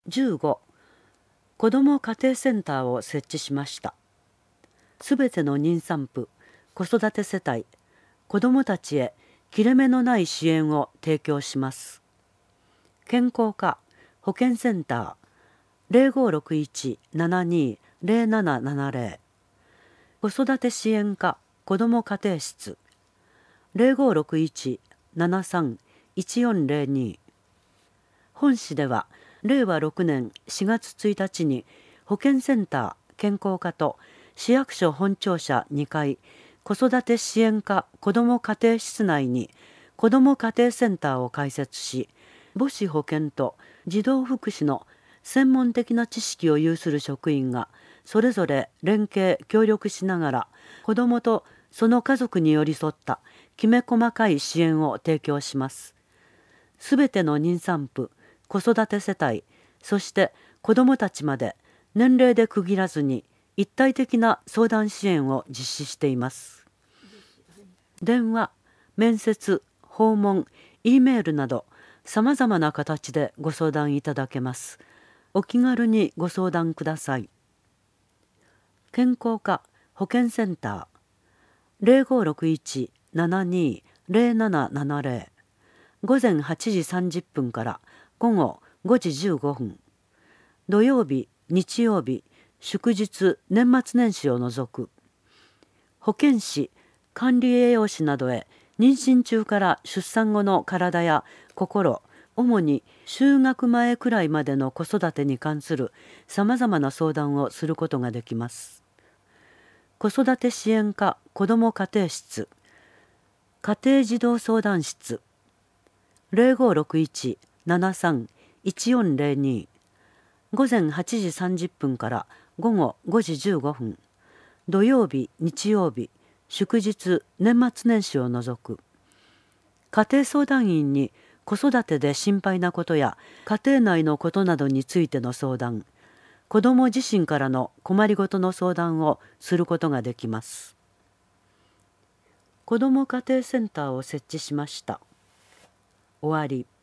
15、子ども家庭センターを設置しました。すべての妊産婦、子育て世帯、子どもたちへ切れ目のない支援を提供します。健康課保健センター 0561-72-0770、子育て支援課子ども家庭室 0561-73-1402。本市では令和6年4月1日に保健センター健康課と市役所本庁舎2階子育て支援課子ども家庭室内に子ども家庭センターを開設し、母子保健と児童福祉の専門的な知識を有する職員がそれぞれ連携協力しながら子どもとその家族に寄り添ったきめ細かい支援を提供します。すべての妊産婦、子育て世帯、そして子どもたちまで年齢で区切らずに一体的な相談支援を実施しています。電話、面接、訪問、Eメールなどさまざまな形でご相談いただけます。お気軽にご相談ください。健康課保健センター 0561-72-0770、午前8時30分から午後5時15分、土曜日、日曜日、祝日、年末年始を除く。保健師、管理栄養士などへ妊娠中から出産後の体や心、主に就学前くらいまでの子育てに関するさまざまな相談をすることができます。子育て支援課子ども家庭室、家庭児童相談室 0561-73-1402、午前8時30分から午後5時15分、土曜日、日曜日、祝日、年末年始を除く。家庭相談員に子育てで心配なことや家庭内のことなどについての相談、子ども自身からの困りごとの相談をすることができます。子ども家庭センターを設置しました。終わり。